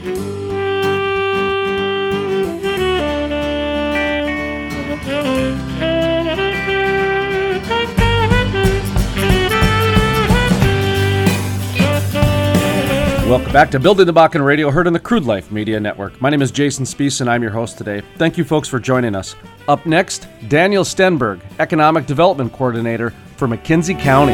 Welcome back to Building the Bakken Radio, heard on the Crude Life Media Network. My name is Jason Spees, and I'm your host today. Thank you, folks, for joining us. Up next, Daniel Stenberg, Economic Development Coordinator for McKenzie County.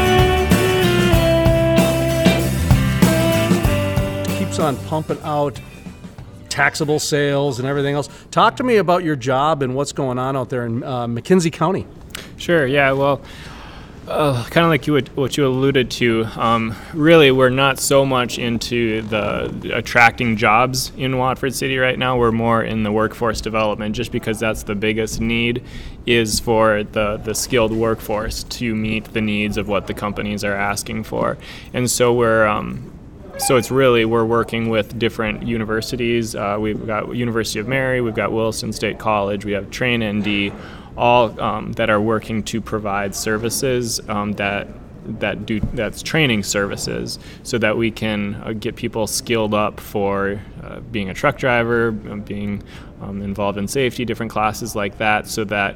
Keeps on pumping out taxable sales and everything else. Talk to me about your job and what's going on out there in McKenzie County. Sure, yeah, well, kind of like what you alluded to, really we're not so much into the attracting jobs in Watford City right now. We're more in the workforce development, just because that's the biggest need, is for the skilled workforce to meet the needs of what the companies are asking for. And so we're working with different universities. We've got University of Mary, we've got Wilson State College, we have Train ND, all that are working to provide services that's training services, so that we can get people skilled up for being a truck driver, being involved in safety, different classes like that, so that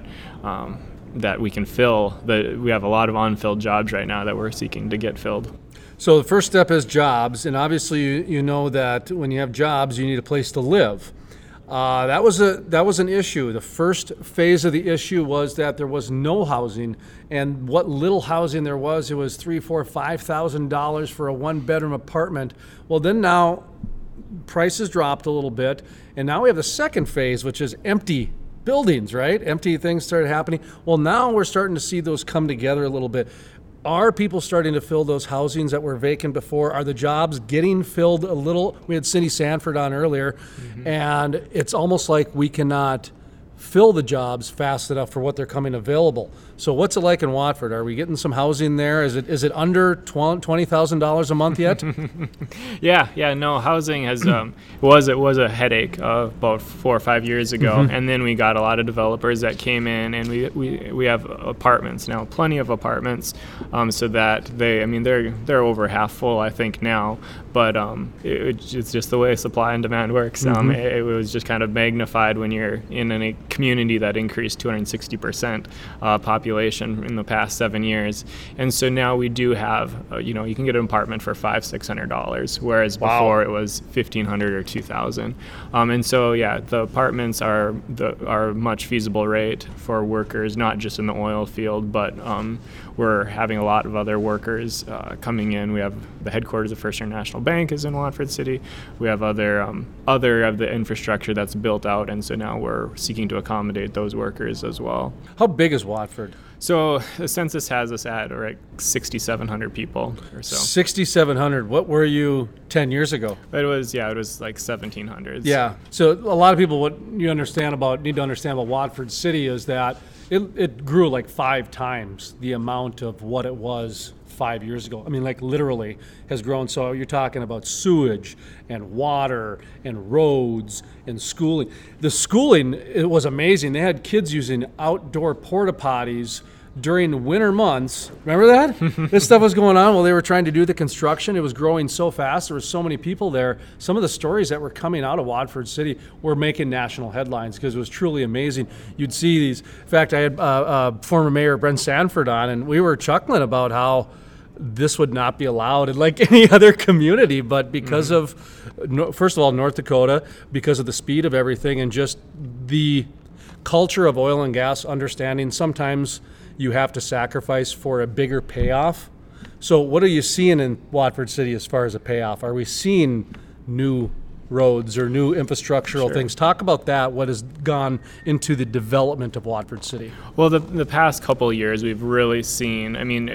that we can fill we have a lot of unfilled jobs right now that we're seeking to get filled. So the first step is jobs, and obviously you know that when you have jobs, you need a place to live. That was an issue. The first phase of the issue was that there was no housing, and what little housing there was, it was $3,000, $4,000, $5,000 for a one-bedroom apartment. Well, then now prices dropped a little bit, and now we have the second phase, which is empty buildings, right? Empty things started happening. Well, now we're starting to see those come together a little bit. Are people starting to fill those housings that were vacant before? Are the jobs getting filled a little? We had Cindy Sanford on earlier, and it's almost like we cannot fill the jobs fast enough for what they're coming available. So what's it like in Watford? Are we getting some housing there? Is it under $20,000 a month yet? Yeah, no, housing has it was a headache about 4 or 5 years ago, and then we got a lot of developers that came in, and we have apartments now, plenty of apartments, so that they're over half full, I think, now, but it's just the way supply and demand works. It was just kind of magnified when you're in a community that increased 260% population in the past 7 years, and so now we do have you can get an apartment for $500-$600, whereas before it was $1,500 or $2,000, and so the apartments are much feasible rate for workers, not just in the oil field, but we're having a lot of other workers coming in. We have the headquarters of First International Bank is in Watford City. We have other of the infrastructure that's built out, and so now we're seeking to accommodate those workers as well. How big is Watford? So the census has us at 6,700 people or so. 6,700. What were you 10 years ago? It was like 1,700s. Yeah. So a lot of people, what you need to understand about Watford City is that it grew like 5 times the amount of what it was 5 years ago. I mean, like literally has grown. So you're talking about sewage and water and roads and schooling. The schooling, it was amazing. They had kids using outdoor porta potties during the winter months. Remember that? This stuff was going on while they were trying to do the construction. It was growing so fast. There were so many people there. Some of the stories that were coming out of Watford City were making national headlines because it was truly amazing. You'd see these. In fact, I had former Mayor Brent Sanford on, and we were chuckling about how this would not be allowed in like any other community, but because of, first of all, North Dakota, because of the speed of everything and just the culture of oil and gas, understanding sometimes you have to sacrifice for a bigger payoff. So what are you seeing in Watford City as far as a payoff? Are we seeing new roads or new infrastructural things? Talk about that, what has gone into the development of Watford City. Well, the past couple of years we've really seen,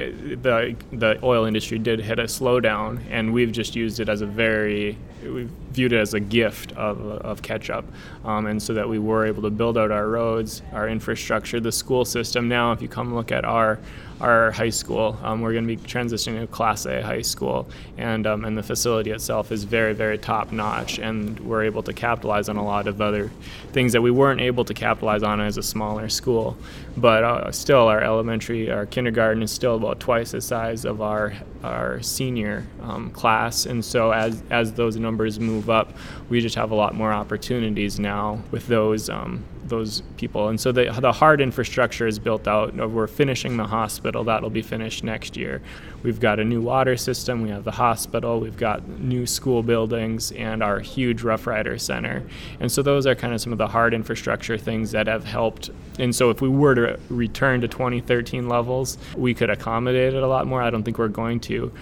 the oil industry did hit a slowdown, and we've just used it as we've viewed it as a gift of catch-up, and so that we were able to build out our roads, our infrastructure, the school system. Now, if you come look at our our high school. We're going to be transitioning to a Class A high school, and the facility itself is very, very top notch, and we're able to capitalize on a lot of other things that we weren't able to capitalize on as a smaller school. But still, our kindergarten is still about twice the size of our senior class, and so as those numbers move up, we just have a lot more opportunities now with those people. And so the hard infrastructure is built out. We're finishing the hospital. That'll be finished next year. We've got a new water system. We have the hospital. We've got new school buildings and our huge Rough Rider Center. And so those are kind of some of the hard infrastructure things that have helped. And so if we were to return to 2013 levels, we could accommodate it a lot more. I don't think we're going to.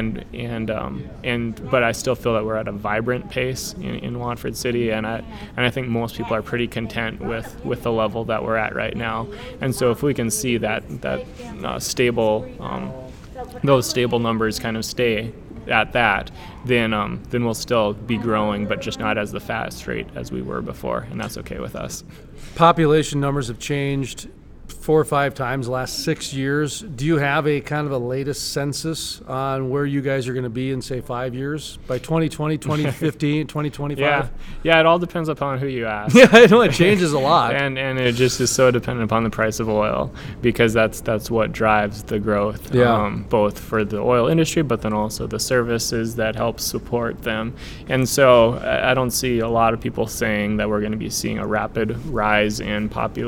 But I still feel that we're at a vibrant pace in Watford City, and I think most people are pretty content with the level that we're at right now. And so if we can see that stable, those stable numbers kind of stay at that, then we'll still be growing, but just not as the fast rate as we were before, and that's okay with us. Population numbers have changed 4 or 5 times the last 6 years. Do you have a kind of a latest census on where you guys are going to be in, say, 5 years? By 2020, 2015, 2025? Yeah, it all depends upon who you ask. Yeah, I know it changes a lot. and it just is so dependent upon the price of oil, because that's what drives the growth, both for the oil industry, but then also the services that help support them. And so I don't see a lot of people saying that we're going to be seeing a rapid rise in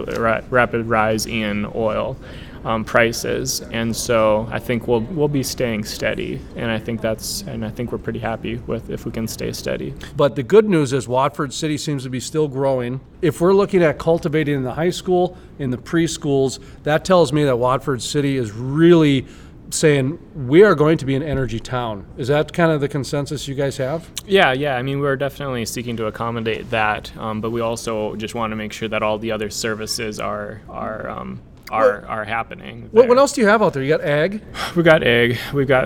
oil prices, and so I think we'll be staying steady, and I think we're pretty happy with if we can stay steady. But the good news is Watford City seems to be still growing. If we're looking at cultivating in the high school, in the preschools, that tells me that Watford City is really saying we are going to be an energy town. Is that kind of the consensus you guys have? Yeah. I mean, we're definitely seeking to accommodate that, but we also just want to make sure that all the other services are happening. What else do you have out there? You got ag? We got ag. We've got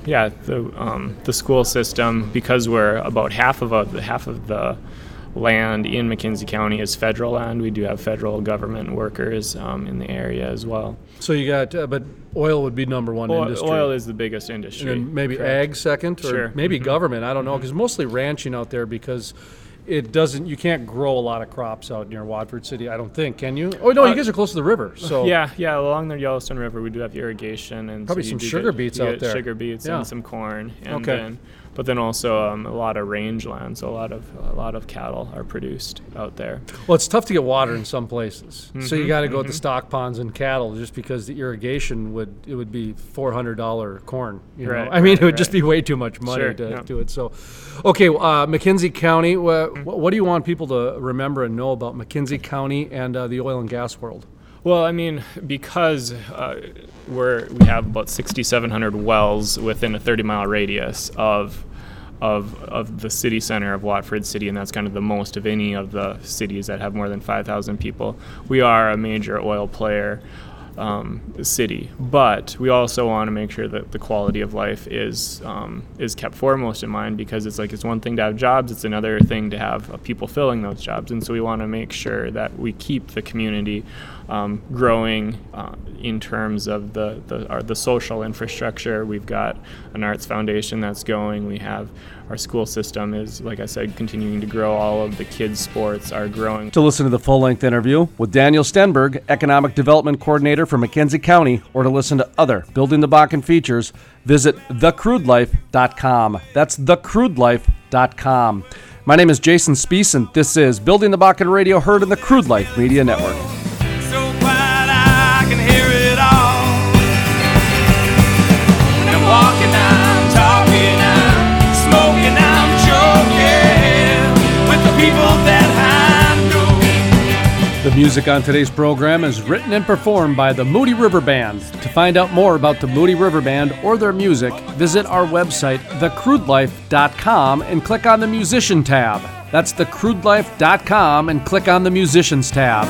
the school system, because we're about half of the land in McKenzie County is federal land. We do have federal government workers in the area as well. So you got, but oil would be number one industry. Oil is the biggest industry. And maybe Correct. Ag second, or Sure. maybe government. I don't know, because mostly ranching out there, because you can't grow a lot of crops out near Watford City, I don't think, can you? Oh, no, you guys are close to the river. So Yeah, along the Yellowstone River we do have irrigation, and probably so some sugar beets out there. Sugar beets and some corn, and Okay. but then also a lot of rangeland, so a lot of cattle are produced out there. Well, it's tough to get water in some places, so you got to go with the stock ponds and cattle, just because the irrigation would be $400 corn. You know? Right, I mean, it would right. just be way too much money Sure, to do it. So, okay, McKenzie County. What do you want people to remember and know about McKenzie County and the oil and gas world? Well, I mean, because we have about 6,700 wells within a 30-mile radius of the city center of Watford City, and that's kind of the most of any of the cities that have more than 5,000 people. We are a major oil player city, but we also want to make sure that the quality of life is kept foremost in mind, because it's one thing to have jobs, it's another thing to have people filling those jobs, and so we want to make sure that we keep the community growing in terms of the social infrastructure. We've got an arts foundation that's going. We have our school system is, like I said, continuing to grow. All of the kids' sports are growing. To listen to the full-length interview with Daniel Stenberg, Economic Development Coordinator for McKenzie County, or to listen to other Building the Bakken features, visit thecrudelife.com. That's thecrudelife.com. My name is Jason Spiess, and this is Building the Bakken Radio, heard in the Crude Life Media Network. So quiet I can hear it all. When I'm walking, I'm talking, I'm smoking, I'm joking with the people that I know. The music on today's program is written and performed by the Moody River Band. To find out more about the Moody River Band or their music, visit our website, thecrudelife.com, and click on the Musician tab. That's thecrudelife.com, and click on the Musicians tab.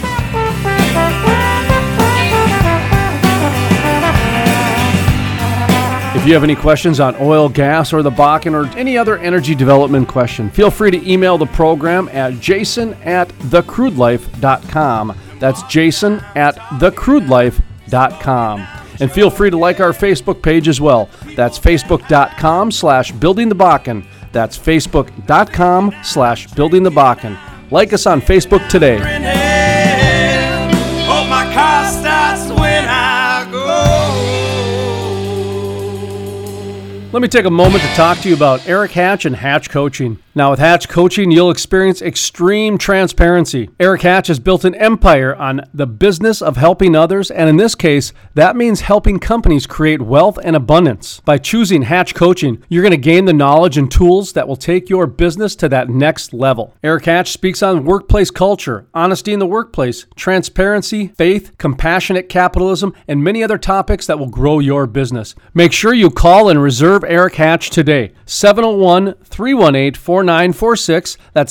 If you have any questions on oil, gas, or the Bakken, or any other energy development question, feel free to email the program at jason@thecrudelife.com. That's jason@thecrudelife.com. And feel free to like our Facebook page as well. That's facebook.com/buildingthebakken. That's facebook.com/buildingthebakken. Like us on Facebook today. Oh, my car starts when I go. Let me take a moment to talk to you about Eric Hatch and Hatch Coaching. Now, with Hatch Coaching, you'll experience extreme transparency. Eric Hatch has built an empire on the business of helping others, and in this case, that means helping companies create wealth and abundance. By choosing Hatch Coaching, you're going to gain the knowledge and tools that will take your business to that next level. Eric Hatch speaks on workplace culture, honesty in the workplace, transparency, faith, compassionate capitalism, and many other topics that will grow your business. Make sure you call and reserve Eric Hatch today. 701-318-4946. That's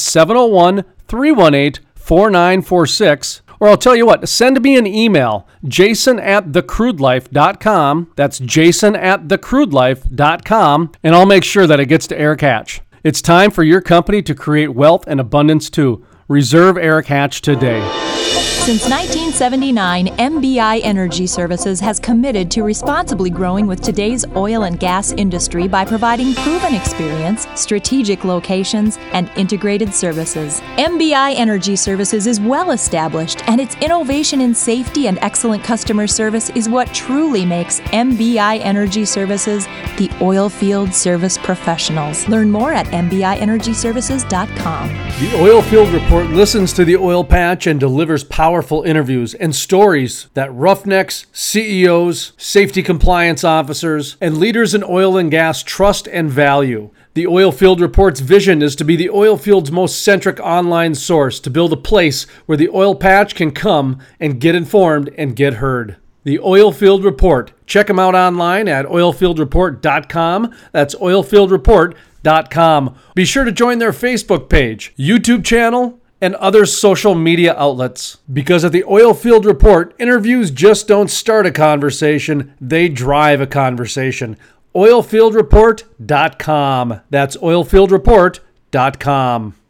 701-318-4946. Or I'll tell you what, send me an email, jason@thecrudelife.com. That's jason@thecrudelife.com, and I'll make sure that it gets to Eric Hatch. It's time for your company to create wealth and abundance too. Reserve Eric Hatch today. Since 1979, MBI Energy Services has committed to responsibly growing with today's oil and gas industry by providing proven experience, strategic locations, and integrated services. MBI Energy Services is well established, and its innovation in safety and excellent customer service is what truly makes MBI Energy Services the oil field service professionals. Learn more at mbienergyservices.com. The Oil Field Report listens to the oil patch and delivers powerful interviews and stories that roughnecks, CEOs, safety compliance officers, and leaders in oil and gas trust and value. The Oil Field Report's vision is to be the oil field's most centric online source to build a place where the oil patch can come and get informed and get heard. The Oil Field Report. Check them out online at oilfieldreport.com. That's oilfieldreport.com. Be sure to join their Facebook page, YouTube channel, and other social media outlets. Because at the Oil Field Report, interviews just don't start a conversation, they drive a conversation. Oilfieldreport.com. That's oilfieldreport.com.